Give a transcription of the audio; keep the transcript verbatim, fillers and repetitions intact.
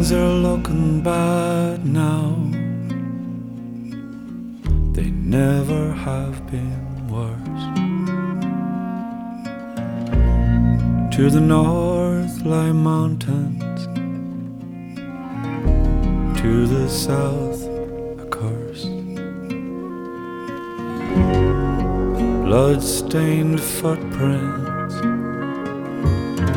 Things are looking bad now. They never have been worse. To the north lie mountains, to the south a curse. Blood-stained footprints